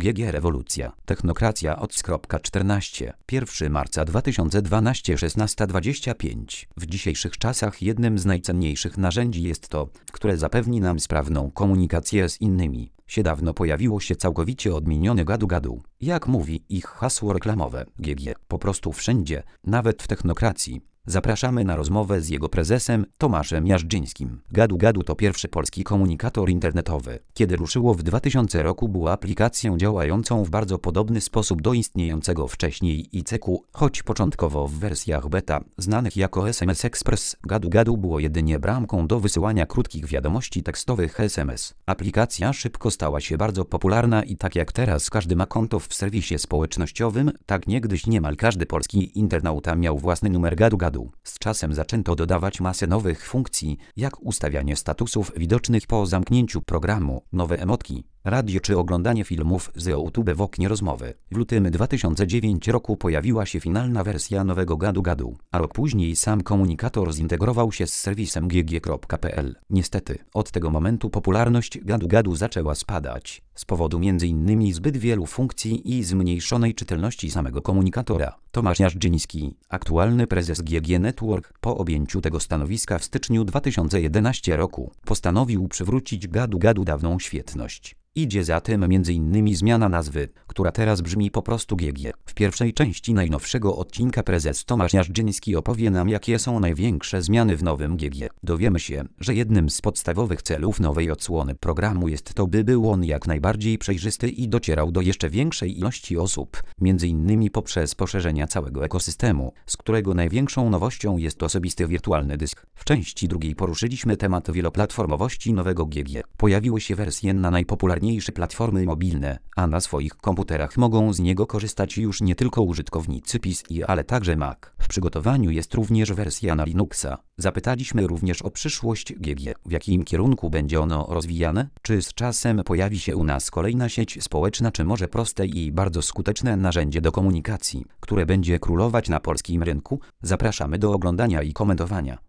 GG Rewolucja. Technokracja Ots.14. 1 marca 2012 16:25. W dzisiejszych czasach jednym z najcenniejszych narzędzi jest to, które zapewni nam sprawną komunikację z innymi. Dawno pojawiło się całkowicie odmienione gadu-gadu. Jak mówi ich hasło reklamowe, GG, po prostu wszędzie, nawet w technokracji. Zapraszamy na rozmowę z jego prezesem, Tomaszem Jażdżyńskim. Gadu-gadu to pierwszy polski komunikator internetowy. Kiedy ruszyło w 2000 roku, było aplikacją działającą w bardzo podobny sposób do istniejącego wcześniej ICQ, choć początkowo w wersjach beta, znanych jako SMS Express. Gadu-gadu było jedynie bramką do wysyłania krótkich wiadomości tekstowych SMS. Aplikacja szybko stała się bardzo popularna i tak jak teraz każdy ma konto w serwisie społecznościowym, tak niegdyś niemal każdy polski internauta miał własny numer gadu-gadu. Z czasem zaczęto dodawać masę nowych funkcji, jak ustawianie statusów widocznych po zamknięciu programu, nowe emotki, radio czy oglądanie filmów z YouTube w oknie rozmowy. W lutym 2009 roku pojawiła się finalna wersja nowego gadu-gadu, a rok później sam komunikator zintegrował się z serwisem gg.pl. Niestety, od tego momentu popularność gadu-gadu zaczęła spadać, z powodu m.in. zbyt wielu funkcji i zmniejszonej czytelności samego komunikatora. Tomasz Jażdżyński, aktualny prezes GG Network, po objęciu tego stanowiska w styczniu 2011 roku, postanowił przywrócić gadu-gadu dawną świetność. Idzie za tym m.in. zmiana nazwy, która teraz brzmi po prostu GG. W pierwszej części najnowszego odcinka prezes Tomasz Jażdżyński opowie nam, jakie są największe zmiany w nowym GG. Dowiemy się, że jednym z podstawowych celów nowej odsłony programu jest to, by był on jak najbardziej przejrzysty i docierał do jeszcze większej ilości osób, m.in. poprzez poszerzenia całego ekosystemu, z którego największą nowością jest osobisty wirtualny dysk. W części drugiej poruszyliśmy temat wieloplatformowości nowego GG. Pojawiły się wersje na najpopularniejsze platformy mobilne, a na swoich komputerach mogą z niego korzystać już nie tylko użytkownicy PC, ale także Mac. W przygotowaniu jest również wersja na Linuxa. Zapytaliśmy również o przyszłość GG, w jakim kierunku będzie ono rozwijane, czy z czasem pojawi się u nas kolejna sieć społeczna, czy może proste i bardzo skuteczne narzędzie do komunikacji, które będzie królować na polskim rynku. Zapraszamy do oglądania i komentowania.